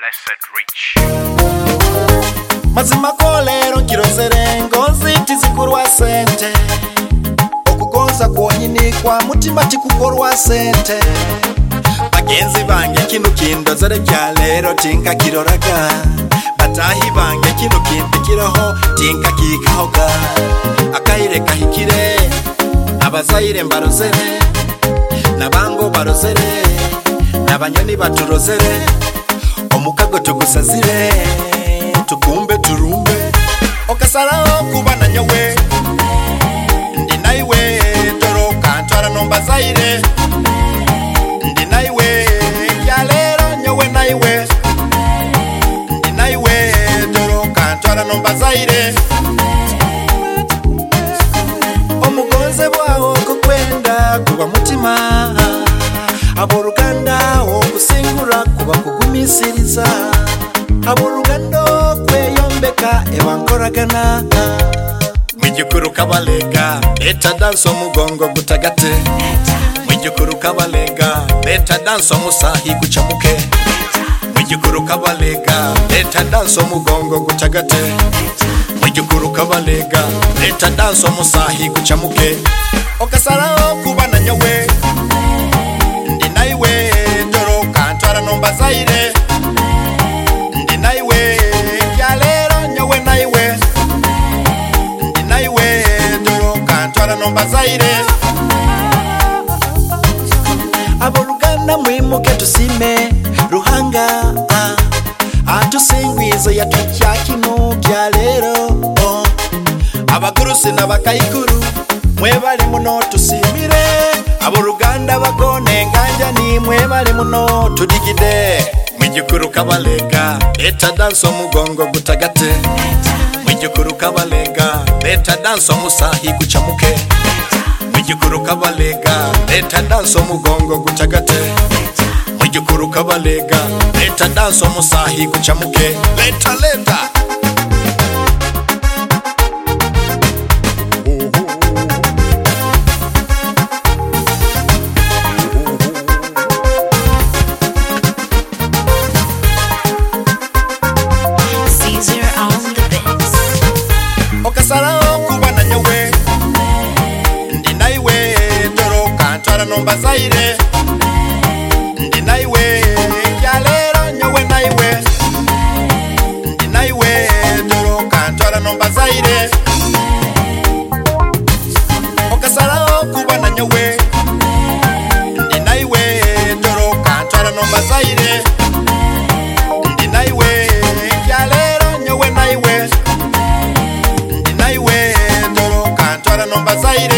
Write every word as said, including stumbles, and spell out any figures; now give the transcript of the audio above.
Blessed Rich. Mazima kolero kirozere ngozi tizikurwa sente okugonza kwonyini kwa mutima tikukorwa sente bagenzi bange kino kindozere kya lero tinka kiroraga batahi bange kino kindikiraho tinka kikahoga akaire kahikire abazaire mbarozere nabango barozere nabanyoni baturozere omukago tugusazire tukumbe turumbe okasalaho kubana nyawe ndi naiwe toroka ntwara nomba zaire ndi naiwe kyalero nyawe naiwe ndi naiwe toroka ntwara nomba zaire omugonze bwawo kukwenda kuba mutima aboruganda okusingura kuba kugumisiriza aborugando kweyombeka ebankoragana mwijukuru kabalega leta danso mugongo gutagate mwijukuru kabalega leta danso musahi gucamuke mwijukuru kabalega leta danso mugongo gutagate mwijukuru kabalega leta danso musahi gucamuke okasalaho kubana nyawe ndi naiwe toroka ntwara nomba zaire ndi naiwe kyalero nyawe naiwe ndi naiwe toroka ntwara nomba zaire aboluganda mwimuke tusime ruhanga atusingwizo yatukya kino kyalero oh. abakurusi n'abakayikuru mwebale muno tusimire aboluganda bagone nganja ni mwebale muno tudigide mwijukuru kabalega leta danso mugongo gutagate mwijukuru kabalega leta danso musahi gucamuke mwijukuru kabalega leta danso mugongo gutagate mwijukuru kabalega leta danso musahi gucamuke leta leta okasalaho kubana nyawe ndi naiwe toroka ntwara nomba zaire ndi naiwe kyalero nyawe naiwe ndi naiwe toroka ntwara nomba zaire okasalaho kubana nyawe ndi naiwe toroka ntwara nomba zaire ndi naiwe kyalero nyawe naiwe naiwe toroka ntwara nomba zaire